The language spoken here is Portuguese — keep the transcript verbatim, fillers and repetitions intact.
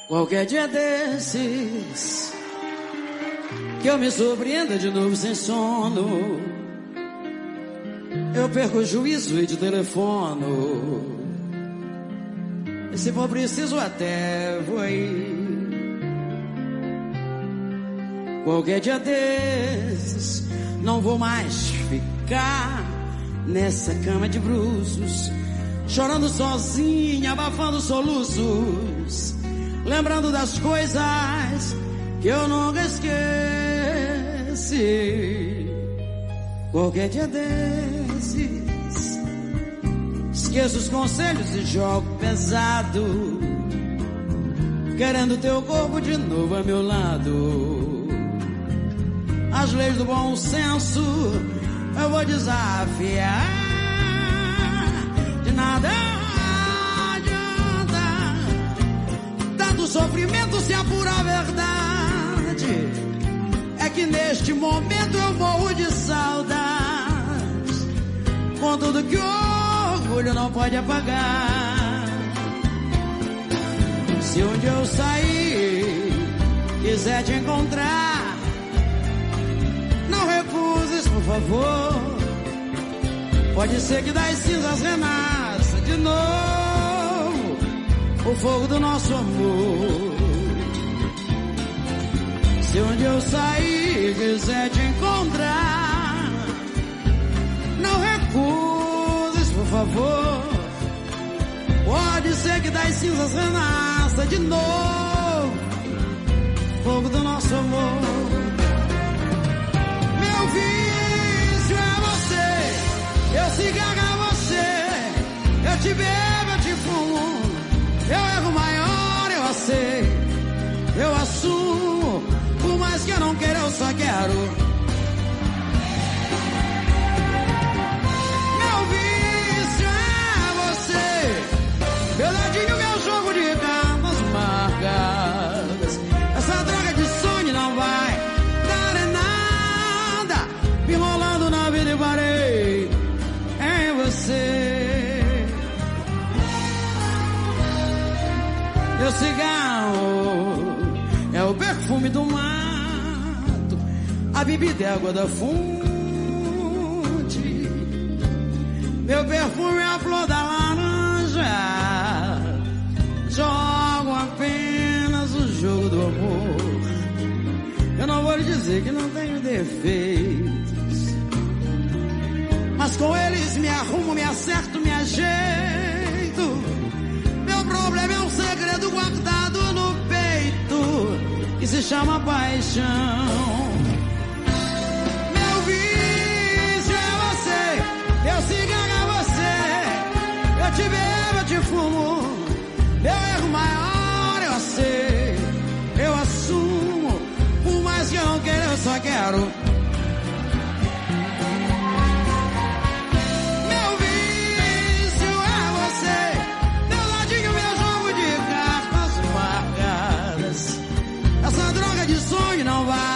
Qualquer dia desses que eu me surpreenda de novo sem sono, eu perco o juízo e de telefono. E se for preciso até vou aí. Qualquer dia desses não vou mais ficar nessa cama de bruços, chorando sozinha, abafando soluços, lembrando das coisas que eu nunca esqueci. Qualquer dia desses esqueço os conselhos e jogo pesado, querendo teu corpo de novo a meu lado. As leis do bom senso eu vou desafiar. De nada adianta tanto sofrimento se a pura verdade é que neste momento eu morro de saudades, com tudo que o orgulho não pode apagar. Se um dia eu sair, quiser te encontrar, não recuses, por favor. Pode ser que das cinzas renasça de novo o fogo do nosso amor. Se onde eu sair quiser te encontrar, não recuses, por favor. Pode ser que das cinzas renasça de novo o fogo do nosso amor. Meu vício é você, eu cigarro é você, eu te bebo, eu te fumo, eu erro maior, eu aceito, eu assumo, por mais que eu não queira, eu só quero. Meu vício é você, meu dadinho, meu jogo de cartas marcadas. Essa droga de sonho não vai dar em nada, me enrolando na vida e parei em você. Meu cigarro é o perfume do mato, a bebida é água da fonte. Meu perfume é a flor da laranja, jogo apenas o jogo do amor. Eu não vou lhe dizer que não tenho defeitos, mas com eles me arrumo, me acerto, me ajeito. Meu problema é um segredo guardado no peito, que se chama paixão. Meu vício é você, meu cigarro é você, eu te bebo, eu te fumo, meu erro maior eu sei, eu assumo, por mais que eu não queira, eu só quero. Meu vício é você, meu ladinho, meu jogo de cartas marcadas. Essa droga de sonho não vai